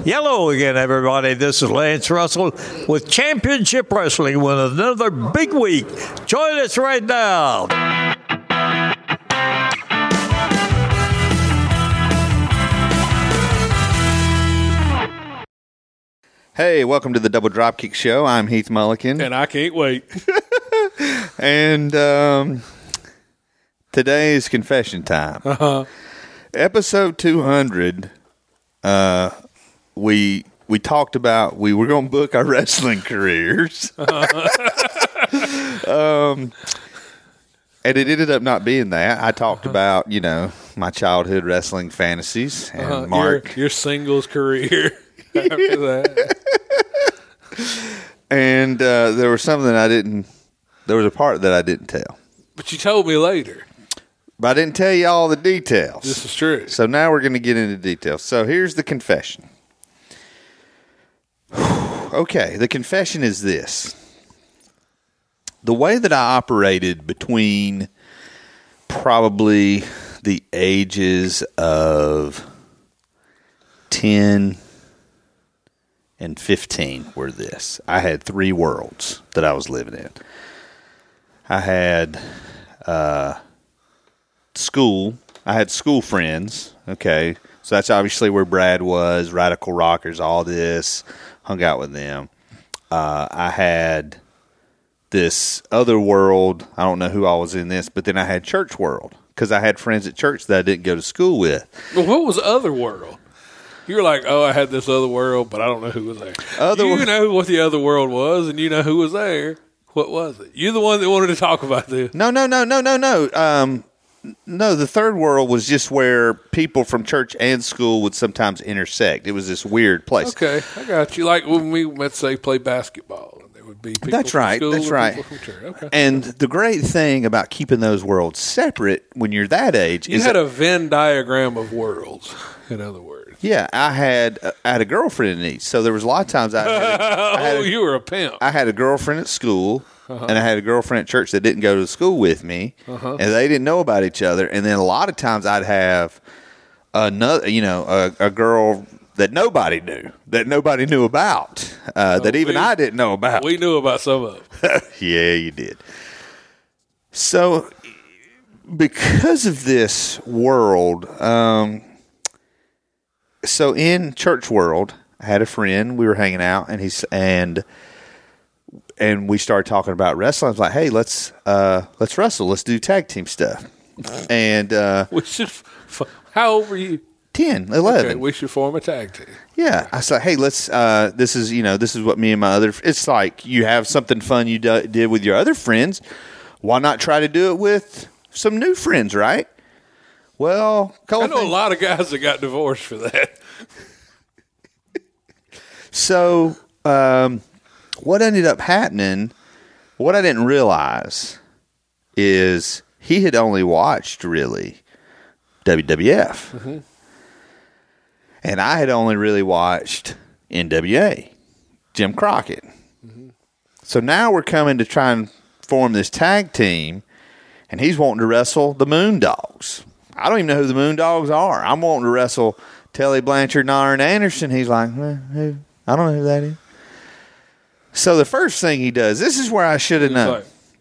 Hello again, everybody. This is Lance Russell with Championship Wrestling with another big week. Join us right now. Hey, welcome to the Double Dropkick Show. I'm Heath Mulliken. And I can't wait. And today is confession time. Uh-huh. Episode 200, we talked about we were going to book our wrestling careers. And it ended up not being that. I talked about, my childhood wrestling fantasies. And Mark. Your singles career. After that. And there was something there was a part that I didn't tell. But you told me later. But I didn't tell you all the details. This is true. So now we're going to get into details. So here's the confession. Okay, the confession is this. The way that I operated between probably the ages of 10 and 15 were this. I had 3 worlds that I was living in. I had school. I had school friends. Okay. So that's obviously where Brad was, Radical Rockers, all this. Hung out with them. I had this other world. I don't know who I was in this, but then I had church world because I had friends at church that I didn't go to school with. Well, what was other world? You were like, I had this other world, but I don't know who was there. You know what the other world was, and you know who was there. What was it? You're the one that wanted to talk about this. No. No, the third world was just where people from church and school would sometimes intersect. It was this weird place. Okay, I got you. Like when we, let's say, play basketball, and there would be people That's from right. school That's and right. people from church. Okay. And the great thing about keeping those worlds separate when you're that age You is had a Venn diagram of worlds, in other words. Yeah, I had a girlfriend in each. So there was a lot of times you were a pimp. I had a girlfriend at school, and I had a girlfriend at church that didn't go to school with me, and they didn't know about each other. And then a lot of times I'd have another, a girl that nobody knew about, that even I didn't know about. We knew about some of them. Yeah, you did. So because of this world, so in church world, I had a friend. We were hanging out, and we started talking about wrestling. I was like, "Hey, let's wrestle. Let's do tag team stuff." And we should. How old were you? 10, 11. Okay, we should form a tag team. Yeah, I said, "Hey, let's. This is what me and my other. It's like you have something fun you did with your other friends. Why not try to do it with some new friends, right?" Well, I know a lot of guys that got divorced for that. So, what ended up happening, what I didn't realize is he had only watched, really, WWF. Mm-hmm. And I had only really watched NWA, Jim Crockett. Mm-hmm. So now we're coming to try and form this tag team, and he's wanting to wrestle the Moondogs. I don't even know who the Moondogs are. I'm wanting to wrestle Tully Blanchard and Arn Anderson. He's like, who? I don't know who that is. So the first thing he does, this is where I should have known.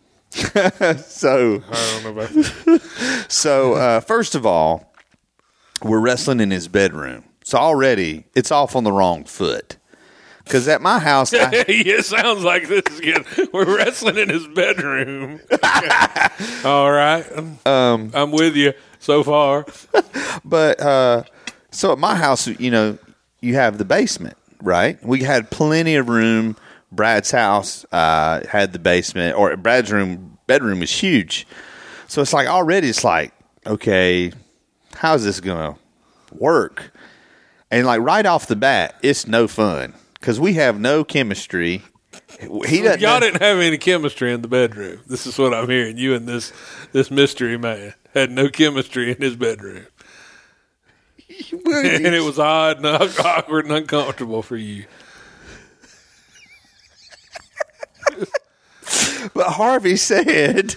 So I don't know about this. So first of all, we're wrestling in his bedroom. So already it's off on the wrong foot. Because at my house, it sounds like this is good. We're wrestling in his bedroom. All right, I'm with you so far. But so at my house, you have the basement, right? We had plenty of room. Brad's house had the basement, or Brad's bedroom was huge. So it's like already, it's like, okay, how's this gonna work? And like right off the bat, it's no fun. Because we have no chemistry. Y'all didn't have any chemistry in the bedroom. This is what I'm hearing. You and this mystery man had no chemistry in his bedroom. And it was odd and awkward and uncomfortable for you. But Harvey said,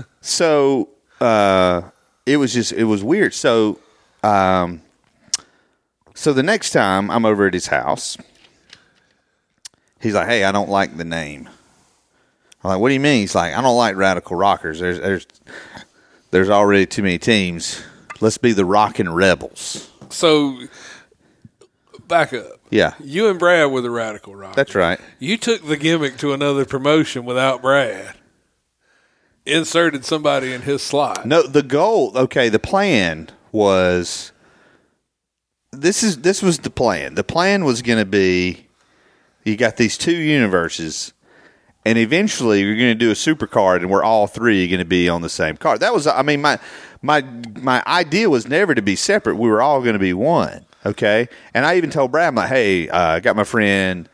so it was weird. So So the next time I'm over at his house, he's like, "Hey, I don't like the name." I'm like, "What do you mean?" He's like, "I don't like Radical Rockers. There's already too many teams. Let's be the Rockin' Rebels." So, back up. Yeah. You and Brad were the Radical Rockers. That's right. You took the gimmick to another promotion without Brad. Inserted somebody in his slot. No, the goal, okay, the plan was, this was the plan. The plan was going to be, you got these two universes, and eventually you're going to do a super card, and we're all three going to be on the same card. That was, I mean, my idea was never to be separate. We were all going to be one, okay? And I even told Brad, I'm like, "Hey, I got my friend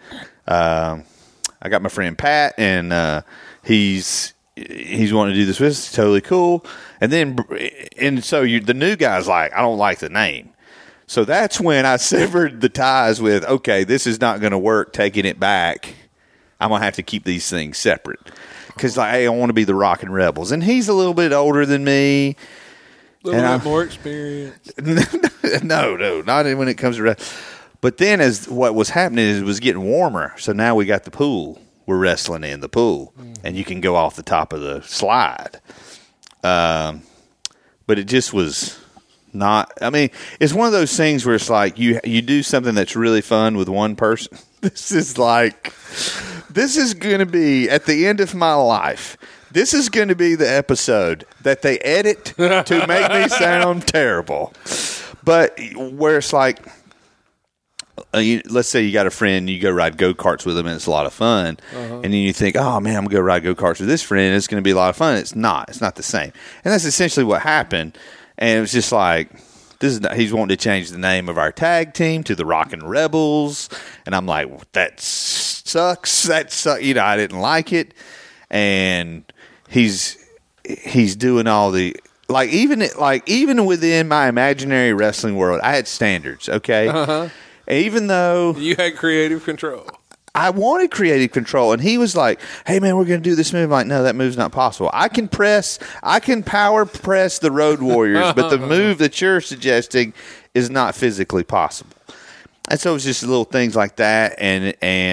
Pat, and he's wanting to do this with us. It's totally cool." And so the new guy's like, "I don't like the name." So that's when I severed the ties with, okay, this is not going to work, taking it back. I'm going to have to keep these things separate. Because, like, hey, I want to be the Rockin' Rebels. And he's a little bit older than me. A little bit more experience. No, not when it comes to wrestling. But then as what was happening is it was getting warmer. So now we got the pool. We're wrestling in the pool. And you can go off the top of the slide. But it just was not, I mean, it's one of those things where it's like you do something that's really fun with one person. This is going to be, at the end of my life, this is going to be the episode that they edit to make me sound terrible. But where it's like, let's say you got a friend, you go ride go-karts with them, and it's a lot of fun. And then you think, "Oh, man, I'm going to go ride go-karts with this friend, and it's going to be a lot of fun." It's not the same. And that's essentially what happened. And it was just like, he's wanting to change the name of our tag team to the Rockin' Rebels. And I'm like, that sucks. You know, I didn't like it. And he's doing all the, even within my imaginary wrestling world, I had standards, okay? Even though you had creative control. I wanted creative control, and he was like, "Hey, man, we're going to do this move." I'm like, "No, that move's not possible. I can power press the Road Warriors, but the move that you're suggesting is not physically possible." And so it was just little things like that, and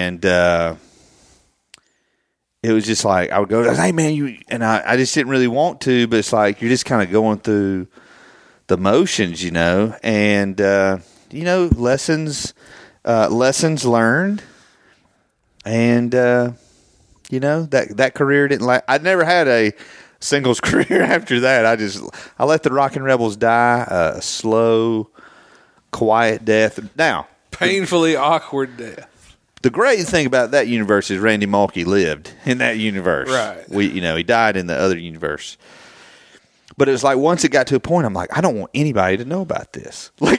it was just like I would go, "Hey, man, I just didn't really want to, but it's like you're just kind of going through the motions, you know, and lessons learned." And, that career didn't last. I'd never had a singles career after that. I let the Rockin' Rebels die a slow, quiet death. Now, painfully awkward death. The great thing about that universe is Randy Mulkey lived in that universe. Right. He died in the other universe. But it was like once it got to a point, I'm like, I don't want anybody to know about this. I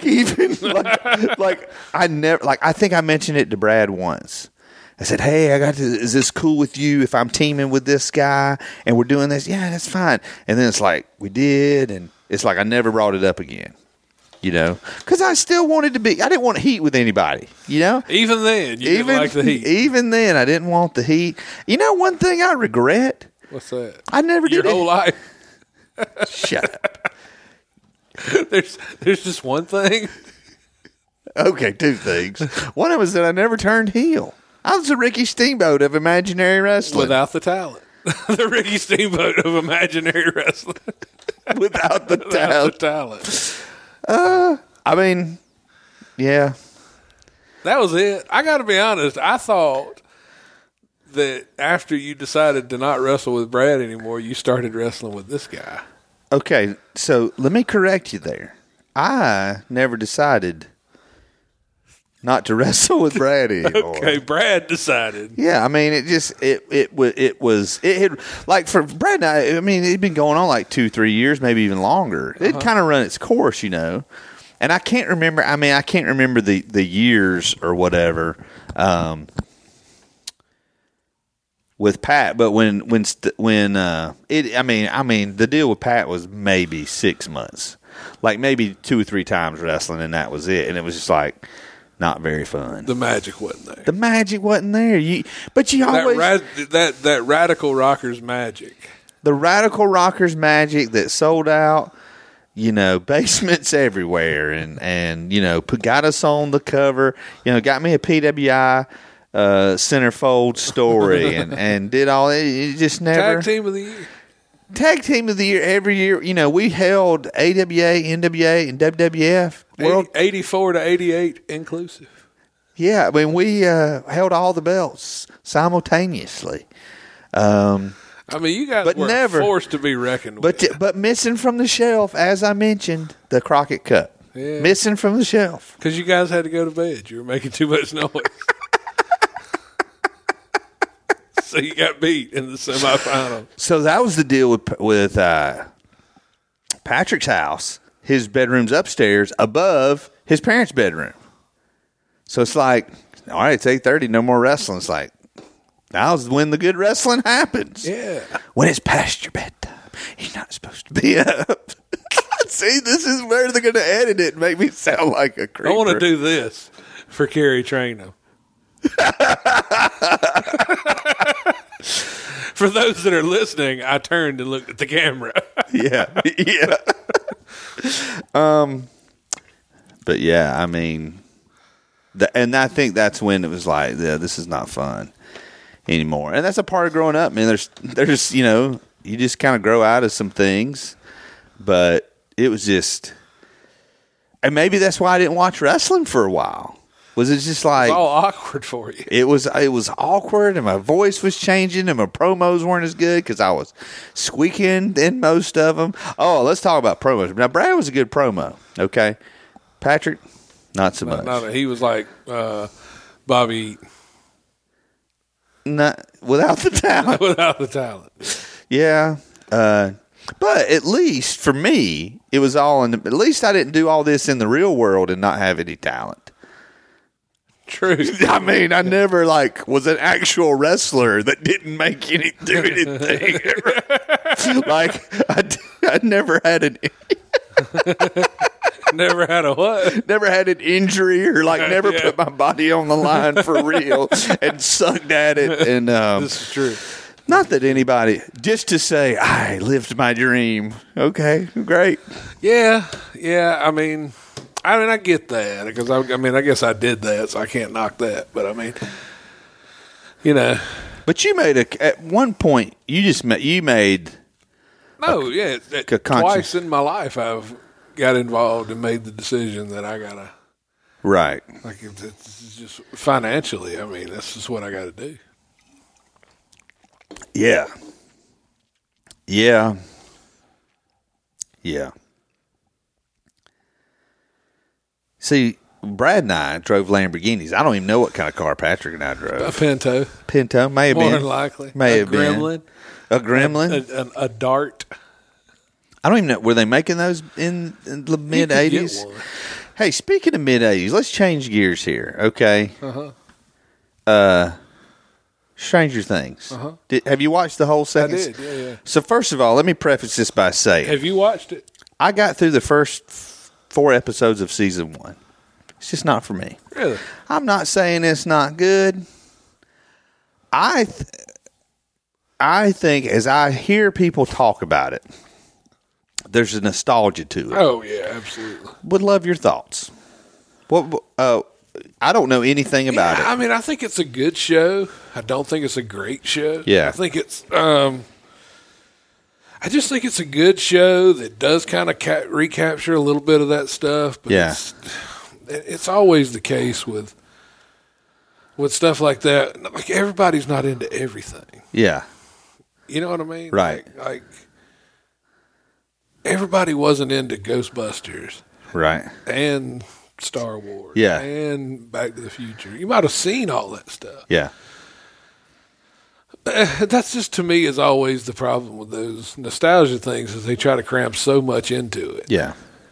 think I mentioned it to Brad once. I said, "Hey, is this cool with you if I'm teaming with this guy and we're doing this?" "Yeah, that's fine." And then it's like, we did, and it's like I never brought it up again, because I still wanted to be, I didn't want heat with anybody, Even then, you didn't like the heat. Even then, I didn't want the heat. One thing I regret? What's that? I never did your whole life. Shut up. There's just one thing? Okay, two things. One of them is that I never turned heel. I was the Ricky Steamboat of imaginary wrestling. Without the talent. The Ricky Steamboat of imaginary wrestling. Without the talent. I mean, yeah. That was it. I got to be honest. I thought that after you decided to not wrestle with Brad anymore, you started wrestling with this guy. Okay, so let me correct you there. I never decided not to wrestle with Brad anymore. Okay, Brad decided. Yeah, I mean, it had, like, for Brad and I mean, it'd been going on like 2-3 years, maybe even longer. It'd kind of run its course, And I can't remember. I mean, I can't remember the years or whatever with Pat. But when the deal with Pat was maybe 6 months, like maybe 2 or 3 times wrestling, and that was it. And it was just like, not very fun. The magic wasn't there. But you always that Radical Rockers magic. The Radical Rockers magic that sold out. basements everywhere, and got us on the cover. Got me a PWI centerfold story, and did all it. Just never Tag team of the year. Tag team of the year every year. We held AWA, NWA, and WWF. 84 to 88 inclusive. Yeah, I mean, we held all the belts simultaneously. You guys were forced to be reckoned with. But missing from the shelf, as I mentioned, the Crockett Cup. Yeah. Missing from the shelf. Because you guys had to go to bed. You were making too much noise. So you got beat in the semifinal. So that was the deal with Patrick's house. His bedroom's upstairs above his parents' bedroom. So it's like, all right, it's 8:30, no more wrestling. It's like, now's when the good wrestling happens. Yeah. When it's past your bedtime, you're not supposed to be up. See, this is where they're going to edit it and make me sound like a creeper. I want to do this for Kerry Trainum. For those that are listening, I turned and looked at the camera. Yeah. But yeah, I mean, and I think that's when it was like, yeah, this is not fun anymore. And that's a part of growing up, man. There's you just kind of grow out of some things, but it was just, and maybe that's why I didn't watch wrestling for a while. Was it just like, it was all awkward for you? It was awkward, and my voice was changing, and my promos weren't as good because I was squeaking in most of them. Oh, let's talk about promos. Now, Brad was a good promo, okay? Patrick, not so much. He was like Bobby. Not without the talent. Without the talent. Yeah. But at least for me, it was all at least I didn't do all this in the real world and not have any talent. True. I mean, I never was an actual wrestler that didn't make do anything. I never had an never had a what? Never had an injury or never put my body on the line for real and sucked at it. And this is true. Not that anybody, just to say I lived my dream. Okay, great. Yeah. I mean, I get that because I guess I did that, so I can't knock that. But I mean, But you made at one point you made. No, twice in my life I've got involved and made the decision that I gotta. Right. It's just financially. I mean, that's just what I got to do. Yeah. See, Brad and I drove Lamborghinis. I don't even know what kind of car Patrick and I drove. A Pinto. Pinto, may have been. More than likely. May have Gremlin. Been. A Gremlin? A Dart. I don't even know. Were they making those in the mid-'80s? Hey, speaking of mid-'80s, let's change gears here, okay? Stranger Things. Have you watched the whole second? I did, yeah. So first of all, let me preface this by saying. Have you watched it? I got through the first 4 episodes of season 1. It's just not for me. Really? I'm not saying it's not good. I think as I hear people talk about it, there's a nostalgia to it. Oh, yeah, absolutely. Would love your thoughts. I don't know anything about it. I mean, I think it's a good show. I don't think it's a great show. Yeah. I think it's I just think it's a good show that does kind of recapture a little bit of that stuff. But yeah. It's always the case with stuff like that. Like, everybody's not into everything. Yeah. You know what I mean? Right. Like everybody wasn't into Ghostbusters. Right. And Star Wars. Yeah. And Back to the Future. You might have seen all that stuff. Yeah. That's just, to me, is always the problem with those nostalgia things, is they try to cram so much into it. Yeah.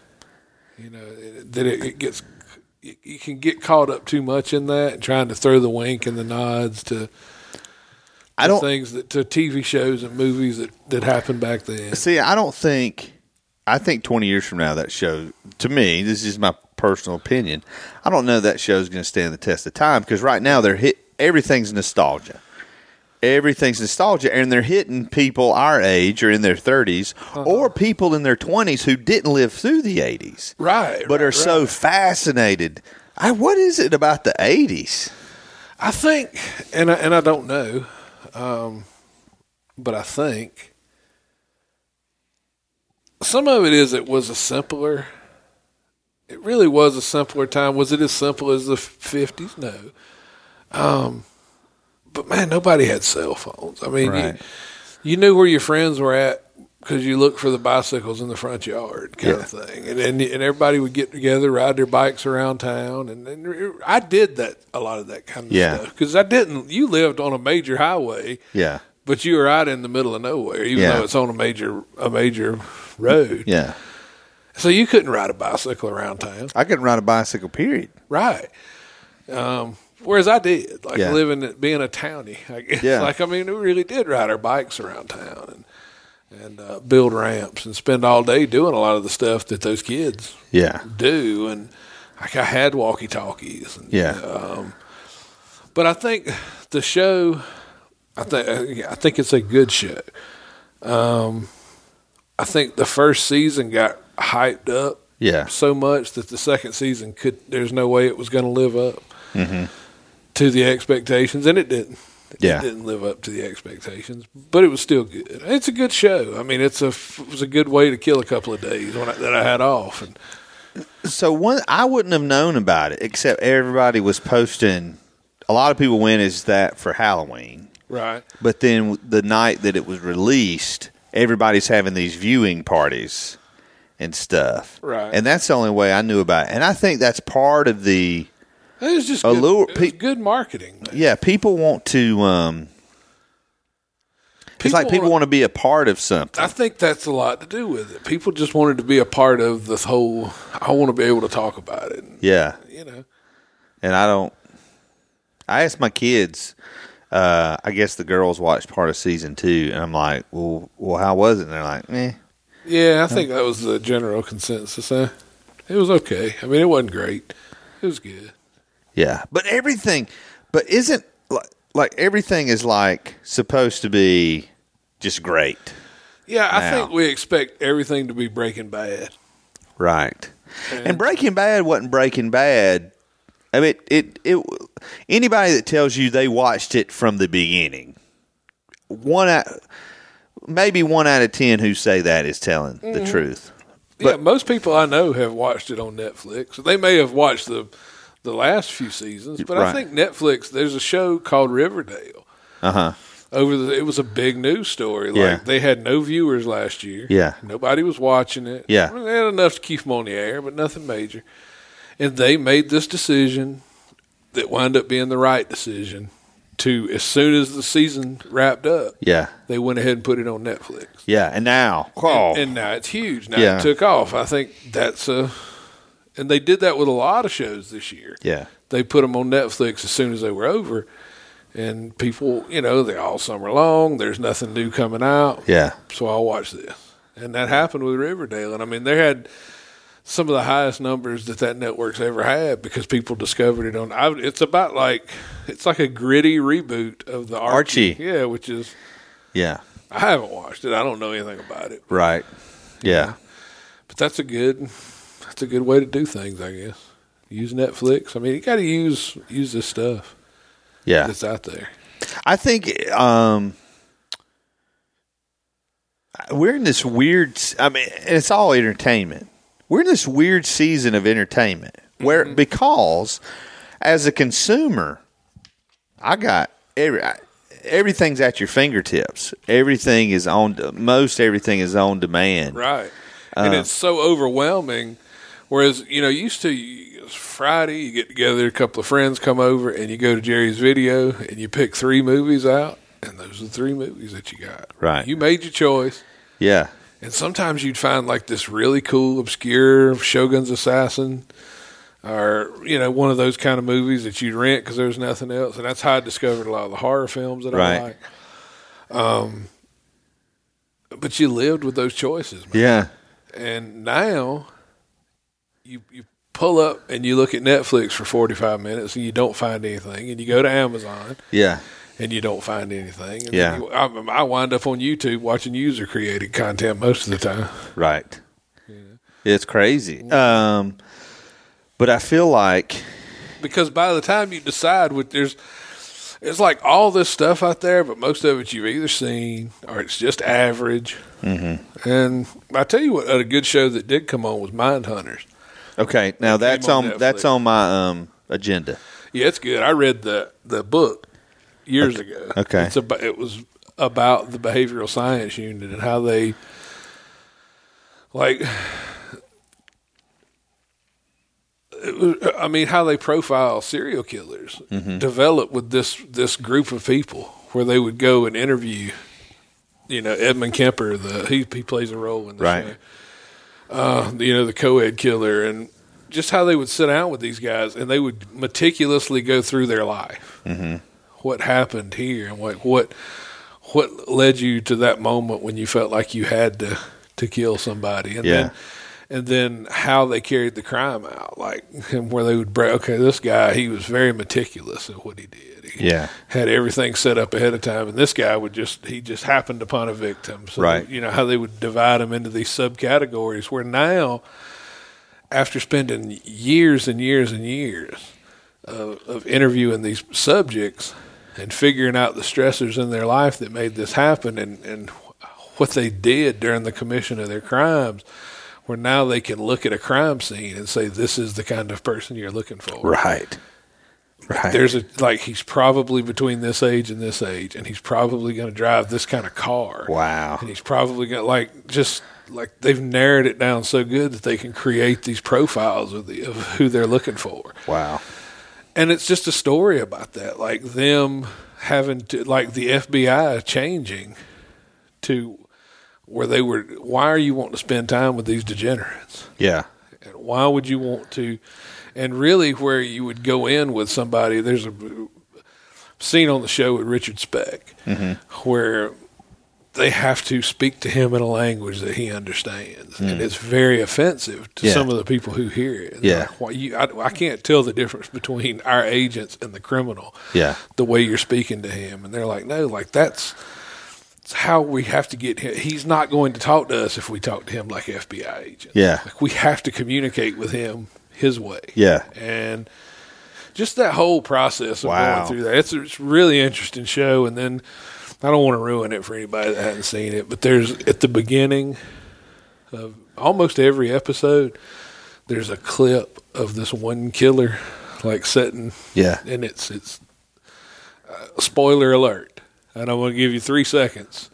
That it gets, you can get caught up too much in that and trying to throw the wink and the nods to things to TV shows and movies that happened back then. See, I think 20 years from now, that show, to me, this is my personal opinion, I don't know that show's going to stand the test of time, because right now everything's nostalgia. everything's nostalgia, and they're hitting people our age or in their 30s or people in their 20s who didn't live through the 80s. Right. But are so fascinated. What is it about the 80s? I think, and I don't know, but I think some of it is it was a simpler. It really was a simpler time. Was it as simple as the 50s? No. But, man, nobody had cell phones. I mean, right. you knew where your friends were at because you looked for the bicycles in the front yard kind of thing. And everybody would get together, ride their bikes around town. And I did that, a lot of that kind of stuff. Because you lived on a major highway. Yeah. But you were out in the middle of nowhere, even though it's on a major road. Yeah. So you couldn't ride a bicycle around town. I couldn't ride a bicycle, period. Right. Whereas I did, being a townie. I guess. Yeah. We really did ride our bikes around town and build ramps and spend all day doing a lot of the stuff that those kids do. And I had walkie-talkies. And, but I think the show, I think it's a good show. I think the first season got hyped up so much that the second season there's no way it was going to live up to the expectations, and it didn't. It didn't live up to the expectations, but it was still good. It's a good show. I mean, it was a good way to kill a couple of days that I had off. And so I wouldn't have known about it except everybody was posting. A lot of people went as that for Halloween, right? But then the night that it was released, everybody's having these viewing parties and stuff, right? And that's the only way I knew about it. And I think that's part of the. It was just allure. It was good marketing. Man. Yeah, people want to. It's like people want to be a part of something. I think that's a lot to do with it. People just wanted to be a part of this whole. I want to be able to talk about it. Yeah, And I don't. I asked my kids. I guess the girls watched part of season 2, and I'm like, "Well, how was it?" And they're like, "Meh." Yeah, I think that was the general consensus. It was okay. I mean, it wasn't great. It was good. Yeah, but isn't like everything is like supposed to be just great. Yeah, I think we expect everything to be Breaking Bad. Right. And Breaking Bad wasn't Breaking Bad. I mean, it anybody that tells you they watched it from the beginning, maybe 1 out of 10 who say that is telling the truth. But most people I know have watched it on Netflix. They may have watched the last few seasons, but I think Netflix. There's a show called Riverdale. It was a big news story. They had no viewers last year. Yeah, nobody was watching it. Yeah, they had enough to keep them on the air, but nothing major. And they made this decision that wound up being the right decision. As soon as the season wrapped up, they went ahead and put it on Netflix. Yeah, and now, and now it's huge. Now it took off. I think that's and they did that with a lot of shows this year. Yeah, they put them on Netflix as soon as they were over, and people, they're all summer long. There's nothing new coming out. Yeah, so I'll watch this, and that happened with Riverdale. And I mean, they had some of the highest numbers that network's ever had because people discovered it on. It's like a gritty reboot of the Archie. Yeah, which is. Yeah, I haven't watched it. I don't know anything about it. Right. Yeah, but that's a good way to do things, I guess. Use Netflix. I mean, you got to use this stuff. Yeah, that's out there. I think we're in this weird. I mean, it's all entertainment. We're in this weird season of entertainment where because as a consumer, I got everything's at your fingertips. Everything is everything is on demand. Right. And it's so overwhelming. Whereas, used to it's Friday, you get together, a couple of friends come over, and you go to Jerry's Video, and you pick 3 movies out, and those are the 3 movies that you got. Right. You made your choice. Yeah. And sometimes you'd find like this really cool, obscure Shogun's Assassin or, one of those kind of movies that you'd rent because there was nothing else. And that's how I discovered a lot of the horror films that I like. But you lived with those choices, man. Yeah. And now you pull up and you look at Netflix for 45 minutes and you don't find anything. And you go to Amazon. Yeah. and you don't find anything. And I wind up on YouTube watching user-created content most of the time. Right. Yeah. It's crazy. But I feel like... Because by the time you decide, there's like all this stuff out there, but most of it you've either seen or it's just average. Mm-hmm. And I tell you what, a good show that did come on was Mindhunters. Okay, now that's on my agenda. Yeah, it's good. I read the book years ago. Okay, it was about the behavioral science unit and how they how they profile serial killers. Mm-hmm. Developed with this group of people where they would go and interview. Edmund Kemper, he plays a role in the show. The co-ed killer, and just how they would sit down with these guys and they would meticulously go through their life. Mm-hmm. What happened here and what led you to that moment when you felt like you had to kill somebody, and then how they carried the crime out, where they would this guy, he was very meticulous in what he did. He had everything set up ahead of time, and this guy he just happened upon a victim. So, how they would divide them into these subcategories, where now, after spending years and years and years of interviewing these subjects and figuring out the stressors in their life that made this happen and what they did during the commission of their crimes, where now they can look at a crime scene and say, this is the kind of person you're looking for. Right. There's he's probably between this age and this age, and he's probably going to drive this kind of car. Wow. And he's probably going to they've narrowed it down so good that they can create these profiles of who they're looking for. Wow. And it's just a story about that, like them having to, like the FBI changing to where they were, why are you wanting to spend time with these degenerates? Yeah. And why would you want to, and really where you would go in with somebody, there's a scene on the show with Richard Speck where they have to speak to him in a language that he understands. And it's very offensive to some of the people who hear it. Yeah. I can't tell the difference between our agents and the criminal. Yeah. The way you're speaking to him. And they're like, no, that's how we have to get him. He's not going to talk to us if we talk to him like FBI agents. Yeah. We have to communicate with him his way. Yeah. And just that whole process of going through that. It's a really interesting show. And then I don't want to ruin it for anybody that hasn't seen it, but there's at the beginning of almost every episode, there's a clip of this one killer sitting. Yeah. And it's spoiler alert. And I'm going to give you 3 seconds.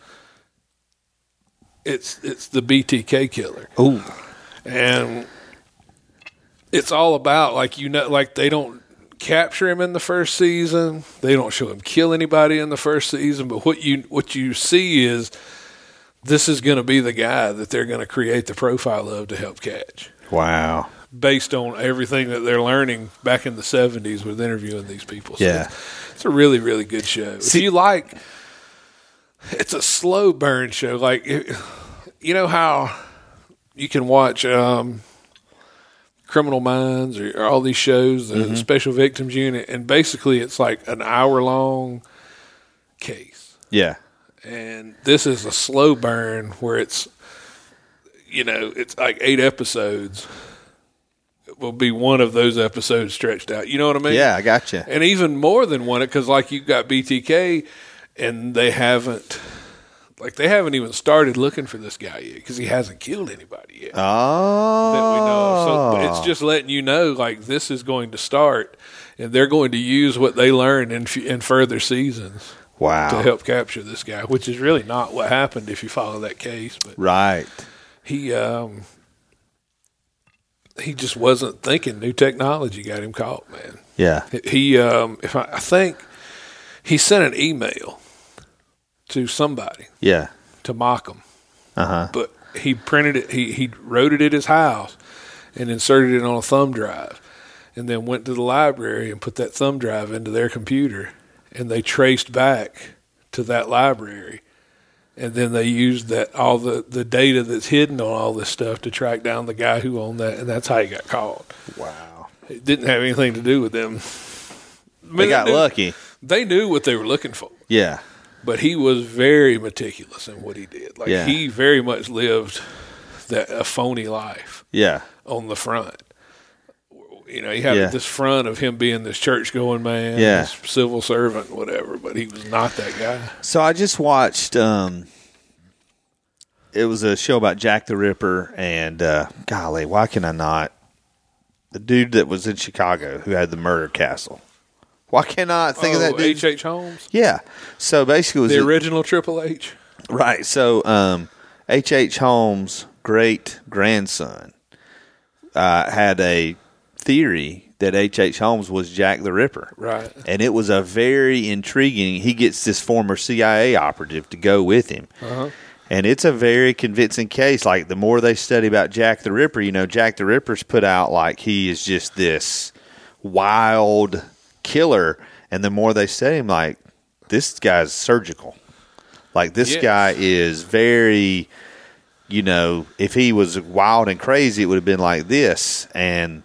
It's the BTK killer. Ooh. And it's all about they don't capture him in the first season. They don't show him kill anybody in the first season. But what you see is this is going to be the guy that they're going to create the profile of to help catch. Wow. Based on everything that they're learning back in the 70s with interviewing these people. So yeah. It's a really, really good show. If you it's a slow burn show. You know how you can watch Criminal Minds or all these shows, the Special Victims Unit, and basically it's like an hour-long case. Yeah. And this is a slow burn where it's, it's like 8 episodes. It will be one of those episodes stretched out. You know what I mean? Yeah, I got you. And even more than one, because you've got BTK, and they haven't even started looking for this guy yet because he hasn't killed anybody yet. Oh. That we know of. So but it's just letting you know, this is going to start, and they're going to use what they learn in further seasons. Wow. To help capture this guy, which is really not what happened if you follow that case. But right. He just wasn't thinking. New technology got him caught, man. Yeah. He I think he sent an email to somebody. Yeah. To mock him. Uh-huh. But he printed it. He wrote it at his house and inserted it on a thumb drive, and then went to the library and put that thumb drive into their computer, and they traced back to that library. And then they used all the data that's hidden on all this stuff to track down the guy who owned that, and that's how he got caught. Wow. It didn't have anything to do with them. They got lucky. They knew what they were looking for. Yeah. But he was very meticulous in what he did. Like, he very much lived a phony life. Yeah. On the front. You know, he had this front of him being this church-going man, this civil servant, whatever, but he was not that guy. So I just watched, it was a show about Jack the Ripper, and golly, why can I not? The dude that was in Chicago who had the murder castle. Why can't I think of that dude? H.H. Holmes? Yeah. So basically it was the original Triple H? Right. So H.H. Holmes' great-grandson had a theory that H.H. Holmes was Jack the Ripper. Right. And it was a very intriguing. He gets this former CIA operative to go with him. Uh-huh. And it's a very convincing case. Like, the more they study about Jack the Ripper, you know, Jack the Ripper's put out like he is just this wild killer. And the more they study him, like, this guy's surgical. Like, this guy is very, you know, if he was wild and crazy, it would have been like this. And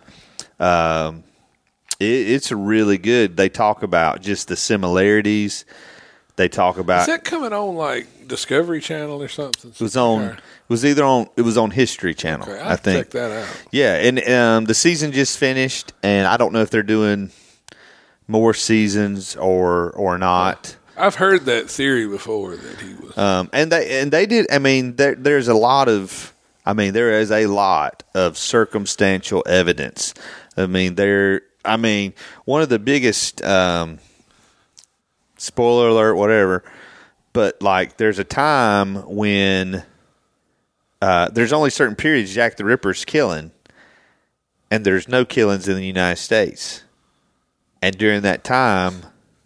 it's really good. They talk about just the similarities. They talk about. Is that coming on like Discovery Channel or something? It was on. It was either on. It was on History Channel. Okay, I think. Check that out. Yeah, and the season just finished, and I don't know if they're doing more seasons or not. I've heard that theory before that he was. And they did. I mean, there's a lot of. I mean, there is a lot of circumstantial evidence. I mean, one of the biggest, spoiler alert, whatever, but like there's a time when there's only certain periods Jack the Ripper's killing, and there's no killings in the United States. And during that time,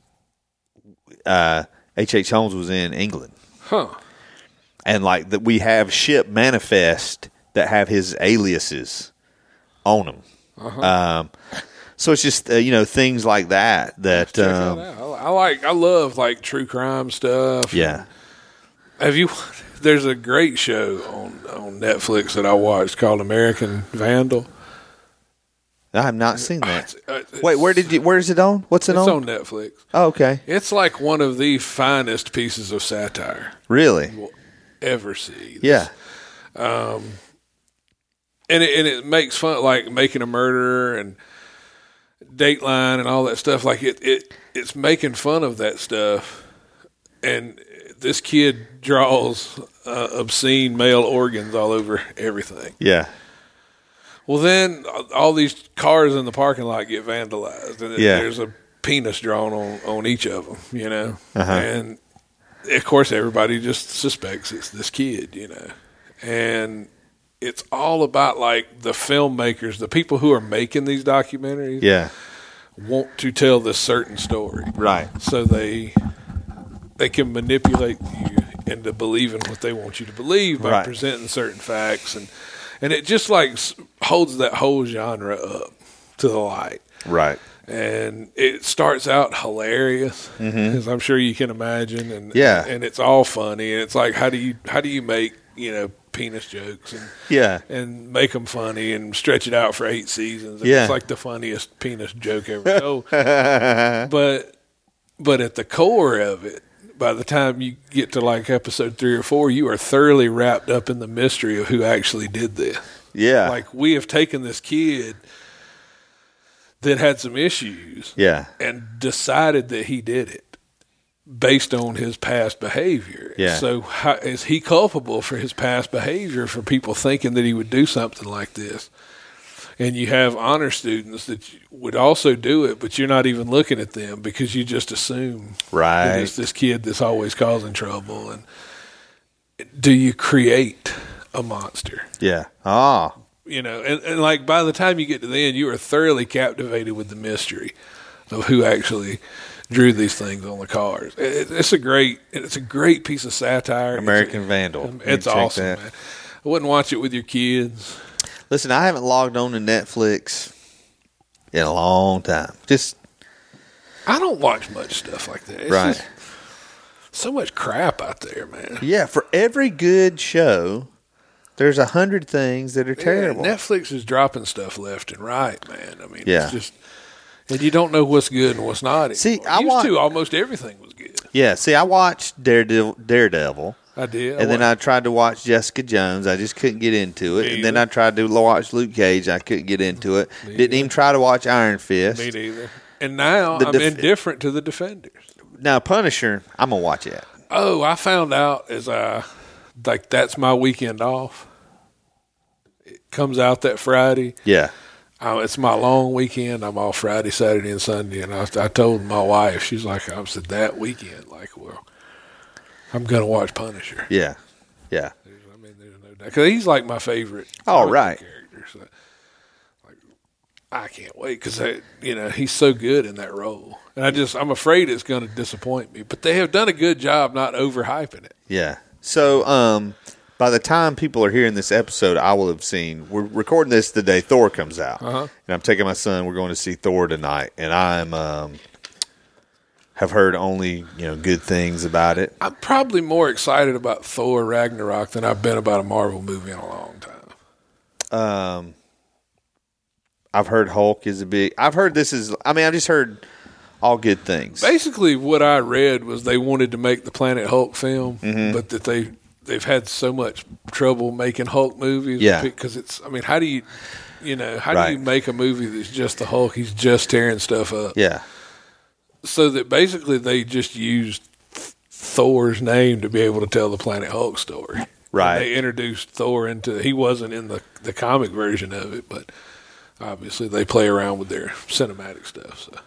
H.H. Holmes was in England. Huh. And like that, we have ship manifest that have his aliases on them. Uh-huh. So it's just things like that. That I love like true crime stuff. Yeah. Have you? There's a great show on Netflix that I watched called American Vandal. I have not seen that. Wait, where is it on? What's it on? It's on Netflix. Oh, okay. It's like one of the finest pieces of satire. Really? We'll ever see. Yeah. And it makes fun, like Making a Murderer and Dateline and all that stuff. Like it's making fun of that stuff. And this kid draws obscene male organs all over everything. Yeah. Well, then all these cars in the parking lot get vandalized, and there's a penis drawn on each of them, you know. Uh-huh. And of course, everybody just suspects it's this kid, you know. And it's all about like the filmmakers, the people who are making these documentaries, want to tell this certain story, right? So they can manipulate you into believing what they want you to believe by presenting certain facts and it just like holds that whole genre up to the light. Right. And it starts out hilarious, as I'm sure you can imagine. And it's all funny. And it's like, how do you make, penis jokes and make them funny and stretch it out for 8 seasons. And it's like the funniest penis joke ever told. But at the core of it, by the time you get to like episode 3 or 4, you are thoroughly wrapped up in the mystery of who actually did this. Yeah. Like, we have taken this kid that had some issues and decided that he did it based on his past behavior. Yeah. So how, is he culpable for his past behavior, for people thinking that he would do something like this? And you have honor students that would also do it, but you're not even looking at them because you just assume that it's this kid that's always causing trouble. And do you create a monster? Yeah. And like by the time you get to the end, you are thoroughly captivated with the mystery of who actually drew these things on the cars. It's a great piece of satire. American Vandal. It's awesome, man. I wouldn't watch it with your kids. Listen, I haven't logged on to Netflix in a long time. I don't watch much stuff like that. It's just so much crap out there, man. Yeah, for every good show, there's 100 things that are terrible. Netflix is dropping stuff left and right, man. I mean, And you don't know what's good and what's not. See, almost everything was good. Yeah, see, I watched Daredevil. I did. And then I tried to watch Jessica Jones. I just couldn't get into it. And then I tried to watch Luke Cage. I couldn't get into it. Didn't even try to watch Iron Fist. Me neither. And now I'm indifferent to the Defenders. Now, Punisher, I'm going to watch it. Oh, I found out that's my weekend off. It comes out that Friday. Yeah. It's my long weekend. I'm off Friday, Saturday, and Sunday. And I told my wife, she's like, I said, that weekend, well, I'm going to watch Punisher. Yeah. Yeah. There's no doubt. Because he's like my favorite character. So, I can't wait because, he's so good in that role. And I'm afraid it's going to disappoint me. But they have done a good job not overhyping it. Yeah. So, by the time people are hearing this episode, I will have seen. We're recording this the day Thor comes out, and I'm taking my son. We're going to see Thor tonight, and I'm have heard only good things about it. I'm probably more excited about Thor Ragnarok than I've been about a Marvel movie in a long time. I've heard Hulk is a big. I've heard this is. I just heard all good things. Basically, what I read was they wanted to make the Planet Hulk film, but that they've had so much trouble making Hulk movies. Yeah. Because it's, how do you, do you make a movie that's just the Hulk? He's just tearing stuff up. Yeah. So that basically they just used Thor's name to be able to tell the Planet Hulk story. Right. And they introduced Thor he wasn't in the comic version of it, but obviously they play around with their cinematic stuff. So.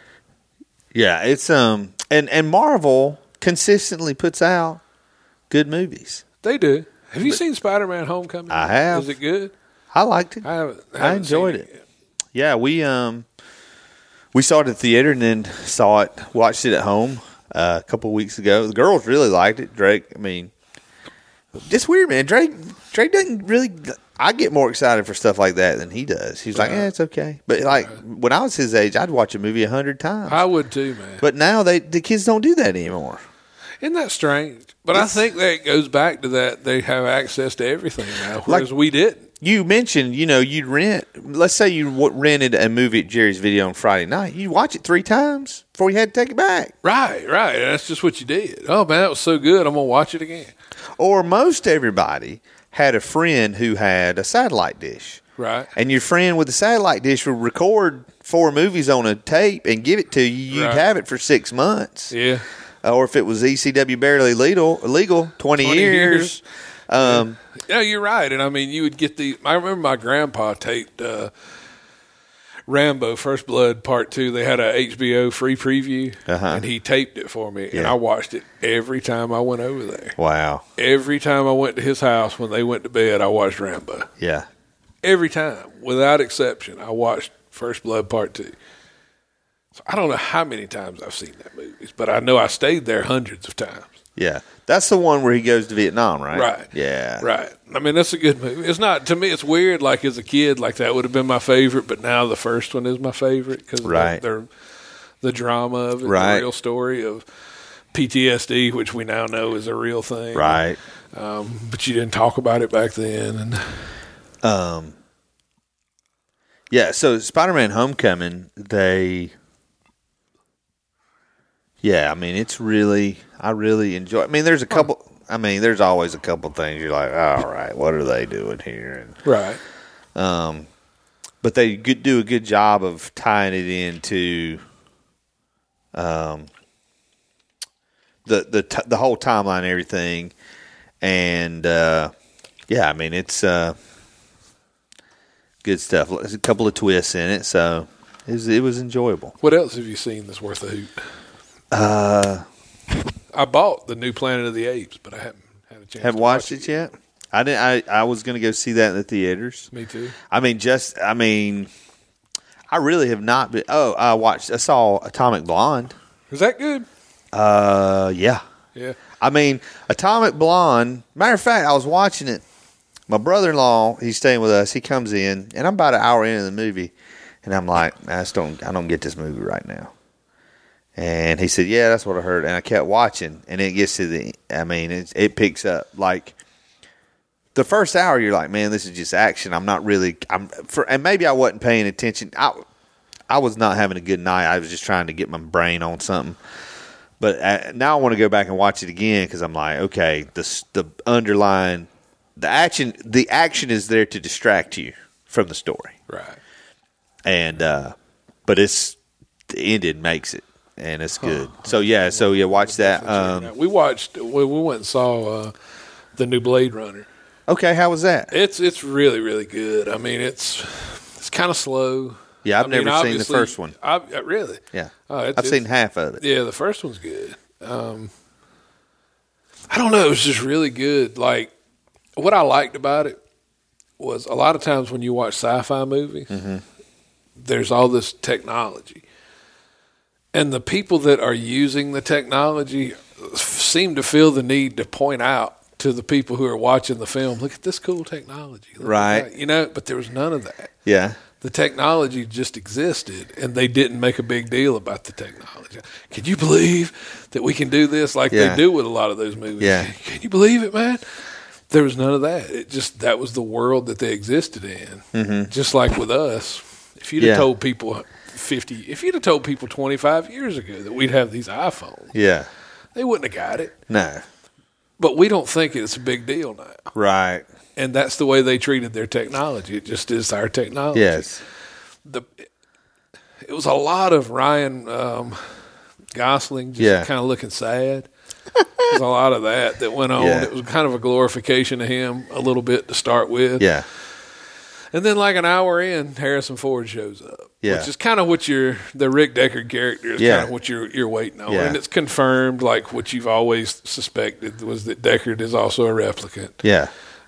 Yeah. It's, and Marvel consistently puts out good movies. They do. Have you seen Spider-Man: Homecoming? I have. Is it good? I liked it. I enjoyed it. Yeah, we saw it at the theater and then watched it at home a couple of weeks ago. The girls really liked it. Drake, it's weird, man. Drake doesn't really. I get more excited for stuff like that than he does. He's like, it's okay. But when I was his age, I'd watch a movie 100 times. I would too, man. But now the kids don't do that anymore. Isn't that strange? But I think that goes back to that they have access to everything now, whereas we didn't. You mentioned, you'd rent. Let's say you rented a movie at Jerry's Video on Friday night. You watch it 3 times before you had to take it back. Right. That's just what you did. Oh, man, that was so good. I'm going to watch it again. Or most everybody had a friend who had a satellite dish. Right. And your friend with the satellite dish would record 4 movies on a tape and give it to you. You'd have it for 6 months. Yeah. Or if it was ECW barely legal 20 years. Yeah, you're right. And you would get I remember my grandpa taped Rambo First Blood Part 2. They had a HBO free preview, and he taped it for me. Yeah. And I watched it every time I went over there. Wow. Every time I went to his house when they went to bed, I watched Rambo. Yeah. Every time, without exception, I watched First Blood Part 2. So I don't know how many times I've seen that movie, but I know I stayed there hundreds of times. Yeah. That's the one where he goes to Vietnam, right? Right. Yeah. Right. That's a good movie. It's not, to me, it's weird, like as a kid, like that would have been my favorite, but now the first one is my favorite because they're the drama of it, the real story of PTSD, which we now know is a real thing. Right. But you didn't talk about it back then. And yeah, so Spider-Man Homecoming, it's really, I really enjoy it. There's a couple, there's always a couple things you're like, all right, what are they doing here? And, right. But they do a good job of tying it into the whole timeline and everything. And, it's good stuff. There's a couple of twists in it, so it was enjoyable. What else have you seen that's worth a hoot? I bought the new Planet of the Apes, but I haven't had a chance. Haven't watched it yet? I didn't. I was going to go see that in the theaters. Me too. I really have not been. Oh, I saw Atomic Blonde. Was that good? Yeah. Yeah. Atomic Blonde. Matter of fact, I was watching it. My brother-in-law, he's staying with us. He comes in, and I'm about an hour into the movie, and I'm like, I don't get this movie right now. And he said, yeah, that's what I heard. And I kept watching, and it gets to it picks up. Like, the first hour, you're like, man, this is just action. I'm not really, and maybe I wasn't paying attention. I I was not having a good night. I was just trying to get my brain on something. But now I want to go back and watch it again because I'm like, okay, the underlying the action is there to distract you from the story, right? And but the ending makes it, and it's good. So yeah, watch that. We went and saw the new Blade Runner. Okay, how was that? It's really, really good. I mean, it's kind of slow. Yeah, I've never seen the first one. Really? Yeah, I've seen half of it. Yeah, the first one's good. I don't know. It was just really good. Like, what I liked about it was a lot of times when you watch sci-fi movies, there's all this technology. And the people that are using the technology seem to feel the need to point out to the people who are watching the film, look at this cool technology. Right. But there was none of that. Yeah. The technology just existed, and they didn't make a big deal about the technology. Can you believe that we can do this like they do with a lot of those movies? Yeah. Can you believe it, man? There was none of that. That was the world that they existed in. Just like with us. If you'd have told people 25 years ago that we'd have these iPhones, they wouldn't have got it. No. But we don't think it's a big deal now. Right. And that's the way they treated their technology. It just is our technology. Yes. It was a lot of Ryan Gosling just kind of looking sad. There was a lot of that went on. Yeah. It was kind of a glorification of him a little bit to start with. Yeah. And then like an hour in, Harrison Ford shows up. Yeah. Which is kind of what the Rick Deckard character is kind of what you're waiting on. Yeah. And it's confirmed, like what you've always suspected, was that Deckard is also a replicant. Yeah.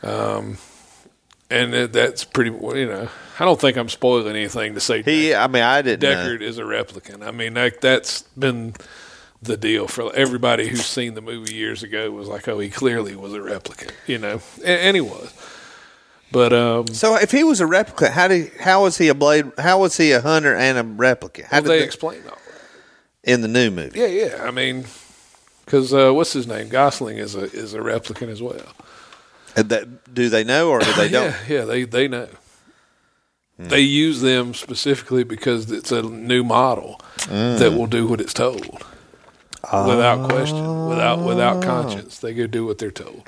And that's pretty, I don't think I'm spoiling anything to say I didn't Deckard is a replicant. I mean, that's been the deal for everybody who's seen the movie years ago was like, oh, he clearly was a replicant, and he was. But so if he was a replicant, how was he a Blade? How was he a hunter and a replicant? How did they explain all that in the new movie? Yeah. I mean, because what's his name? Gosling is a replicant as well. Do they know or do they don't? Yeah, they know. They use them specifically because it's a new model that will do what it's told without question, without conscience. They go do what they're told.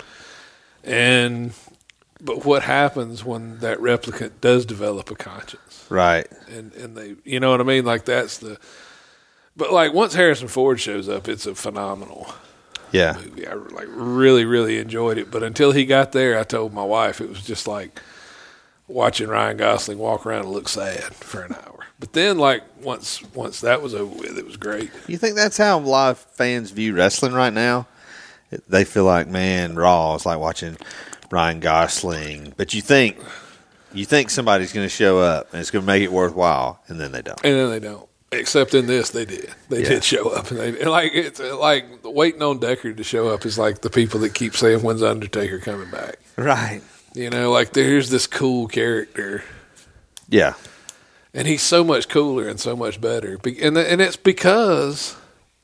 But what happens when that replicant does develop a conscience? Right. And they, you know what I mean? Like but like once Harrison Ford shows up, it's a phenomenal movie. I really, really enjoyed it. But until he got there, I told my wife it was just like watching Ryan Gosling walk around and look sad for an hour. But then, like once that was over with, it was great. You think that's how a lot of fans view wrestling right now? They feel like, man, Raw is like watching Ryan Gosling. But you think somebody's going to show up and it's going to make it worthwhile, and then they don't. Except in this, they did. They did show up, and it's like waiting on Deckard to show up is like the people that keep saying, "When's Undertaker coming back?" Right. Like there's this cool character. Yeah. And he's so much cooler and so much better, and it's because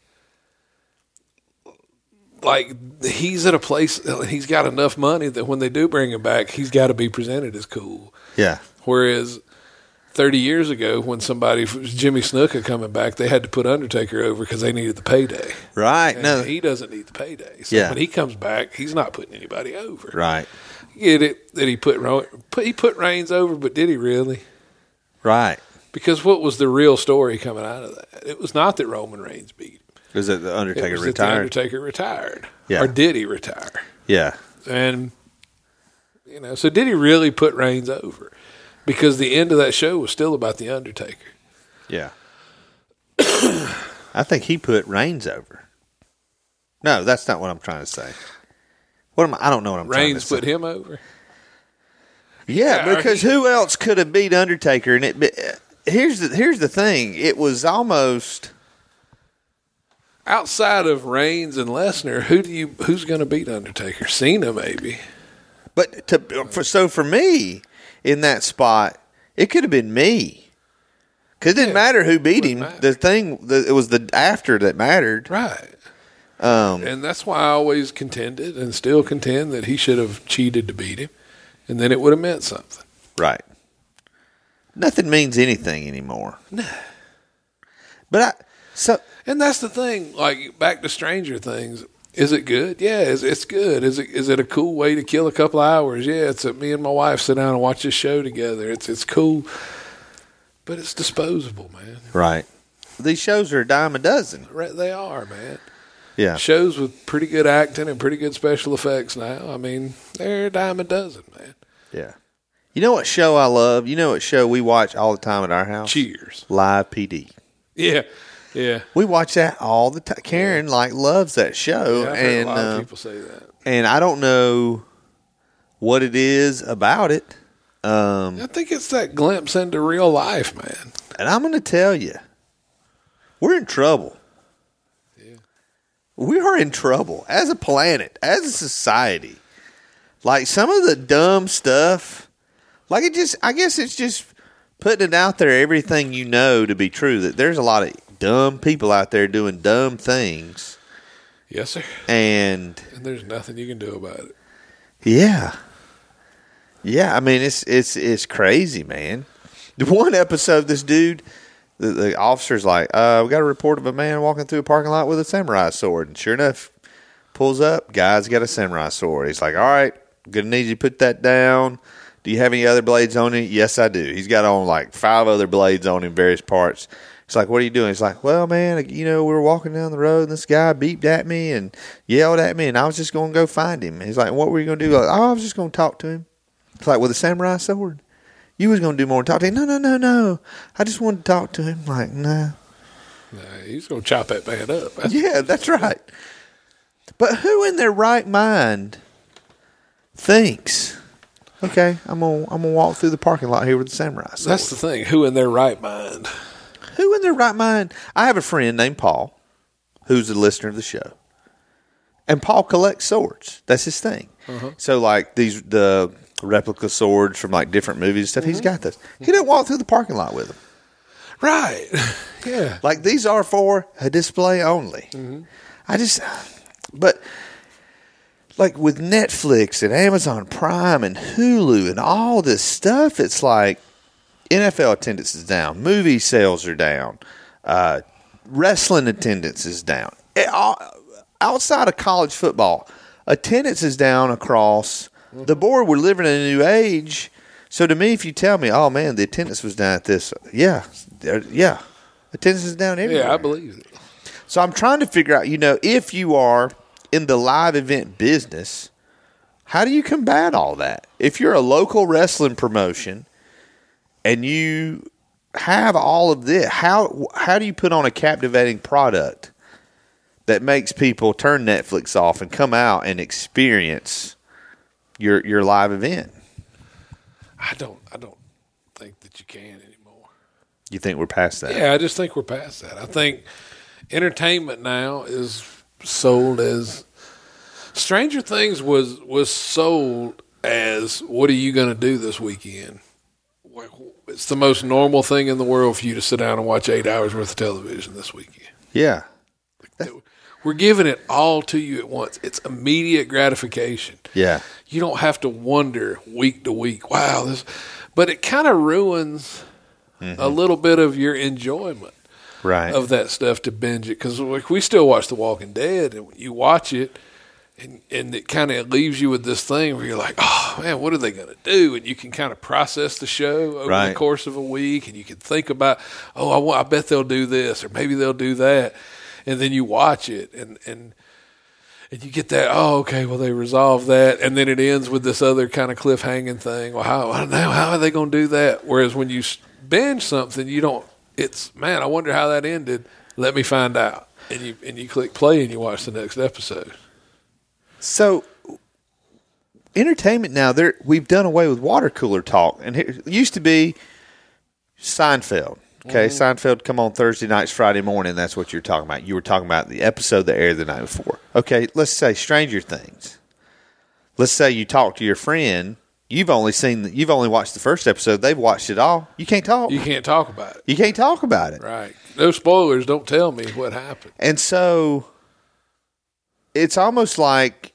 like he's at a place, he's got enough money that when they do bring him back, he's got to be presented as cool. Yeah. Whereas 30 years ago, when somebody, Jimmy Snuka coming back, they had to put Undertaker over because they needed the payday. Right. And no, he doesn't need the payday. So when he comes back, he's not putting anybody over. Right. Get it? That he put Reigns over, but did he really? Right. Because what was the real story coming out of that? It was not that Roman Reigns beat him. Was it the Undertaker retired? The Undertaker retired. Yeah. Or did he retire? Yeah. And, so did he really put Reigns over? Because the end of that show was still about the Undertaker. Yeah. I think he put Reigns over. No, that's not what I'm trying to say. I don't know what I'm trying to say. Reigns put him over? Yeah, because who else could have beat Undertaker? And here's the thing. It was almost outside of Reigns and Lesnar, who's going to beat Undertaker? Cena, maybe. But for me, in that spot, it could have been me. Because it didn't matter who beat him. It was the after that mattered. Right. And that's why I always contended and still contend that he should have cheated to beat him. And then it would have meant something. Right. Nothing means anything anymore. No. And that's the thing. Like, back to Stranger Things. Is it good? Yeah, it's good. Is it a cool way to kill a couple of hours? Yeah, it's me and my wife sit down and watch this show together. It's cool, but it's disposable, man. Right. These shows are a dime a dozen. They are, man. Yeah. Shows with pretty good acting and pretty good special effects now. I mean, they're a dime a dozen, man. Yeah. You know what show I love? You know what show we watch all the time at our house? Cheers. Live PD. Yeah. Yeah. We watch that all the time. Karen loves that show. Yeah, I've heard a lot of people say that. And I don't know what it is about it. I think it's that glimpse into real life, man. And I'm going to tell you, we're in trouble. Yeah. We are in trouble as a planet, as a society. Like, some of the dumb stuff, like, I guess it's just putting it out there, everything you know to be true, that there's a lot of dumb people out there doing dumb things. Yes, sir. And there's nothing you can do about it. Yeah. Yeah, I mean, it's crazy, man. The one episode, this dude, the officer's like, we got a report of a man walking through a parking lot with a samurai sword. And sure enough, pulls up, guy's got a samurai sword. He's like, all right, going to need you to put that down. Do you have any other blades on you? Yes, I do. He's got on like 5 other blades on in various parts. He's like, what are you doing? He's like, well, man, we were walking down the road, and this guy beeped at me and yelled at me, and I was just going to go find him. He's like, what were you going to do? Like, I was just going to talk to him. It's like, with a samurai sword? You was going to do more than talk to him. No. I just wanted to talk to him. Like, nah. He's going to chop that man up. Yeah, that's right. But who in their right mind thinks, okay, I'm gonna walk through the parking lot here with the samurai sword? That's the thing. Who in their right mind? Who in their right mind? I have a friend named Paul, who's a listener of the show, and Paul collects swords. That's his thing. Uh-huh. So, like the replica swords from like different movies and stuff, he's got this. He didn't walk through the parking lot with them. Right. Yeah. Like, these are for a display only. Mm-hmm. But like with Netflix and Amazon Prime and Hulu and all this stuff, it's like NFL attendance is down, movie sales are down, wrestling attendance is down. Outside of college football, attendance is down across the board. We're living in a new age. So to me, if you tell me, oh man, the attendance was down at this, yeah, attendance is down everywhere. Yeah, I believe it. So I'm trying to figure out, if you are in the live event business, how do you combat all that? If you're a local wrestling promotion and you have all of this, how do you put on a captivating product that makes people turn Netflix off and come out and experience your live event? I don't think that you can anymore. You think we're past that? Yeah, I just think we're past that. I think entertainment now is sold as Stranger Things was sold as, what are you going to do this weekend? It's the most normal thing in the world for you to sit down and watch 8 hours worth of television this weekend. Yeah. We're giving it all to you at once. It's immediate gratification. Yeah. You don't have to wonder week to week, wow, this, but it kind of ruins a little bit of your enjoyment of that stuff to binge it. Because we still watch The Walking Dead, and you watch it, and it kind of leaves you with this thing where you're like, oh, man, what are they going to do? And you can kind of process the show over the course of a week, and you can think about, I bet they'll do this, or maybe they'll do that. And then you watch it, and you get that, okay, well, they resolve that. And then it ends with this other kind of cliffhanging thing. Well, how are they going to do that? Whereas when you binge something, I wonder how that ended. Let me find out. And you click play and you watch the next episode. So, entertainment now, we've done away with water cooler talk. And it used to be Seinfeld. Okay, Seinfeld come on Thursday nights, Friday morning. That's what you're talking about. You were talking about the episode that aired the night before. Okay, let's say Stranger Things. Let's say you talk to your friend. You've only watched the first episode. They've watched it all. You can't talk. You can't talk about it. You can't talk about it. Right. No spoilers. Don't tell me what happened. And so it's almost like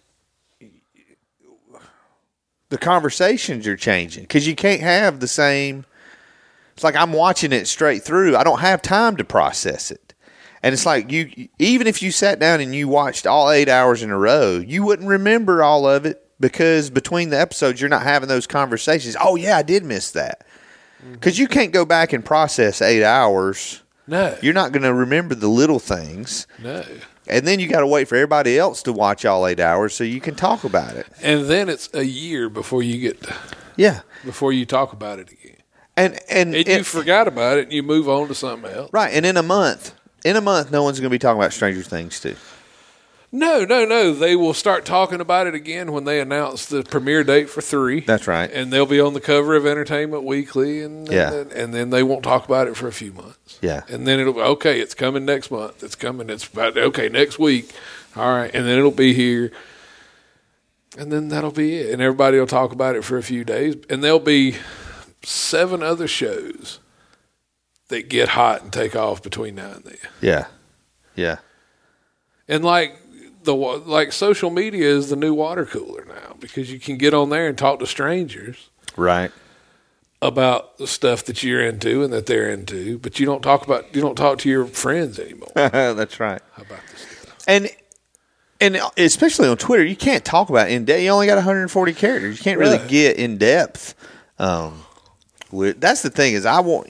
the conversations are changing because you can't have the same. It's like I'm watching it straight through. I don't have time to process it. And it's like even if you sat down and you watched all 8 hours in a row, you wouldn't remember all of it because between the episodes, you're not having those conversations. Oh, yeah, I did miss that. Because you can't go back and process 8 hours. No. You're not going to remember the little things. No. And then you got to wait for everybody else to watch all 8 hours so you can talk about it. And then it's a year before you get before you talk about it again. And you forgot about it and you move on to something else. Right. And in a month, no one's going to be talking about Stranger Things too. No. They will start talking about it again when they announce the premiere date for 3. That's right. And they'll be on the cover of Entertainment Weekly, and then they won't talk about it for a few months. Yeah. And then it'll be, okay, it's coming next month. It's coming. It's about, okay, next week. All right. And then it'll be here. And then that'll be it. And everybody will talk about it for a few days. And there'll be 7 other shows that get hot and take off between now and then. Yeah. Yeah. And like social media is the new water cooler now because you can get on there and talk to strangers. Right. About the stuff that you're into and that they're into, but you don't talk to your friends anymore. That's right. How about this stuff? And especially on Twitter, you can't talk about in depth. You only got 140 characters. You can't really get in depth. That's the thing is I want,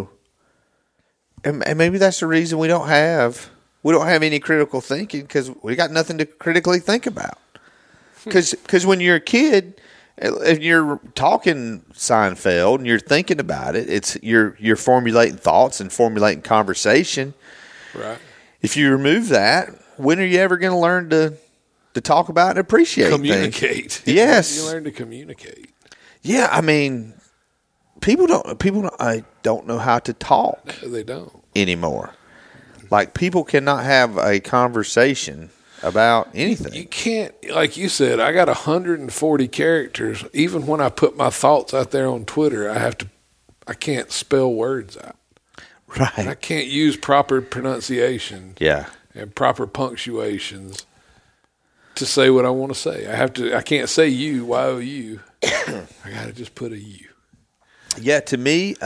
and maybe that's the reason we don't have any critical thinking because we got nothing to critically think about. Because when you're a kid, if you're talking Seinfeld and you're thinking about it, it's you're formulating thoughts and formulating conversation. Right. If you remove that, when are you ever going to learn to talk about and appreciate communicate? Things? Yes, you learn to communicate. Yeah, I mean, people don't know how to talk. No, they don't anymore. Like people cannot have a conversation about anything. You can't, like you said, I got 140 characters. Even when I put my thoughts out there on Twitter, I can't spell words out. Right. And I can't use proper pronunciation. Yeah. And proper punctuations to say what I want to say. I can't say you, Y-O-U. I got to just put a U. Yeah, to me,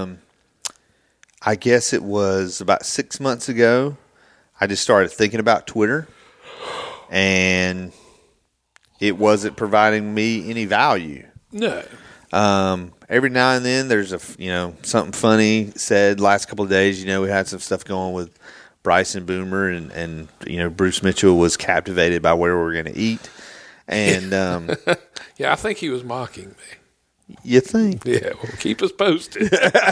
I guess it was about 6 months ago, I just started thinking about Twitter. And it wasn't providing me any value. No. Every now and then there's something funny said. Last couple of days, we had some stuff going with Bryson Boomer and Bruce Mitchell was captivated by where we were going to eat. And yeah, I think he was mocking me. You think? Yeah, well, keep us posted.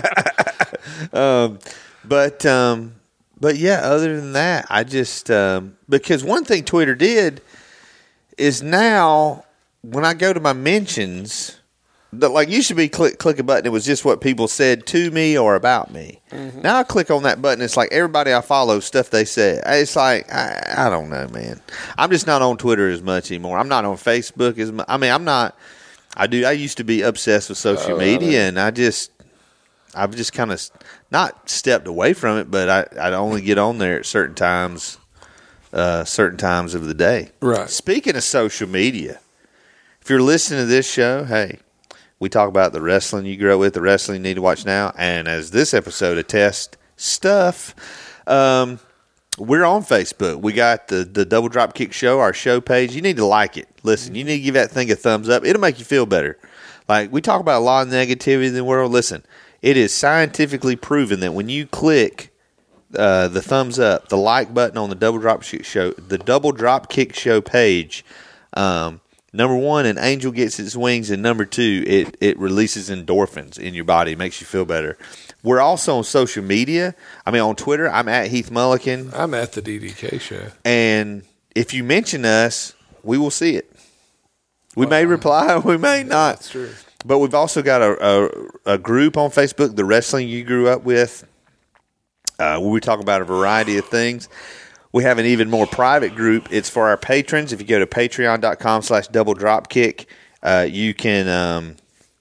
But yeah, other than that, I just because one thing Twitter did is now when I go to my mentions, like used to be click a button, it was just what people said to me or about me. Mm-hmm. Now I click on that button, it's like everybody I follow, stuff they said. It's like I don't know, man. I'm just not on Twitter as much anymore. I'm not on Facebook as much. I mean, I'm not. I used to be obsessed with social media, and I've just kind of not stepped away from it, but I'd only get on there at certain times of the day. Right. Speaking of social media, if you're listening to this show, hey, we talk about the wrestling you grew up with, the wrestling you need to watch now, and as this episode attests, stuff. We're on Facebook. We got the Double Drop Kick Show, our show page. You need to like it. Listen, you need to give that thing a thumbs up. It'll make you feel better. Like, we talk about a lot of negativity in the world. Listen, it is scientifically proven that when you click the thumbs up, the like button on the Double Drop Kick Show page, number one, an angel gets its wings, and number two, it releases endorphins in your body. It makes you feel better. We're also on social media. I mean, on Twitter, I'm at Heath Mulligan. I'm at the DDK Show. And if you mention us, we will see it. We may reply, we may not. That's true. But we've also got a group on Facebook, The Wrestling You Grew Up With, where we talk about a variety of things. We have an even more private group. It's for our patrons. If you go to patreon.com/doubledropkick, you can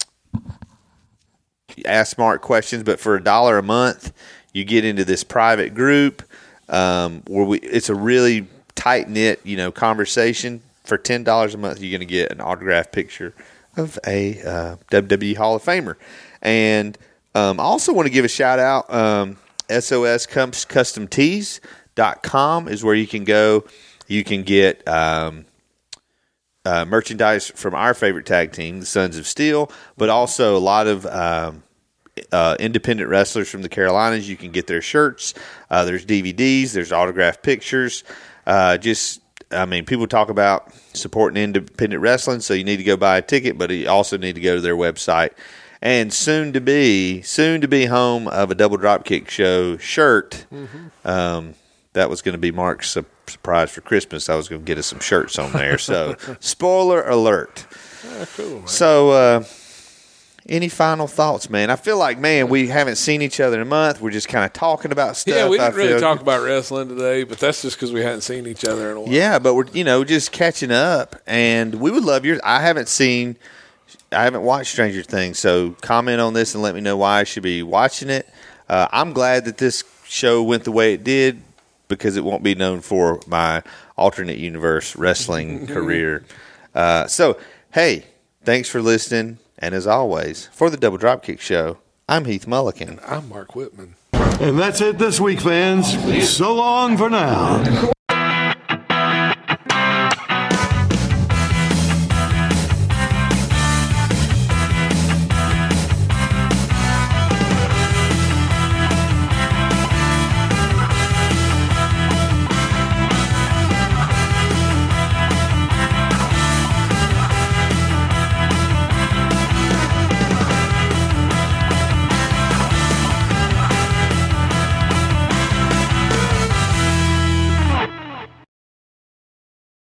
ask smart questions. But for $1 a month, you get into this private group where it's a really tight-knit, conversation. For $10 a month, you're going to get an autographed picture of a WWE Hall of Famer. And I also want to give a shout-out. SOSCustomtees.com is where you can go. You can get merchandise from our favorite tag team, the Sons of Steel, but also a lot of independent wrestlers from the Carolinas. You can get their shirts. There's DVDs. There's autographed pictures. People talk about supporting independent wrestling, so you need to go buy a ticket, but you also need to go to their website. And soon to be home of a Double Dropkick Show shirt. Mm-hmm. That was going to be Mark's surprise for Christmas. I was going to get us some shirts on there. So, spoiler alert. Cool, man. So, any final thoughts, man? I feel like, we haven't seen each other in a month. We're just kind of talking about stuff. Yeah, we didn't really talk about wrestling today, but that's just because we hadn't seen each other in a while. Yeah, but we're just catching up, and we would love yours. I haven't watched Stranger Things, so comment on this and let me know why I should be watching it. I'm glad that this show went the way it did because it won't be known for my alternate universe wrestling career. So, hey, thanks for listening. And as always, for the Double Dropkick Show, I'm Heath Mulligan. I'm Mark Whitman. And that's it this week, fans. So long for now.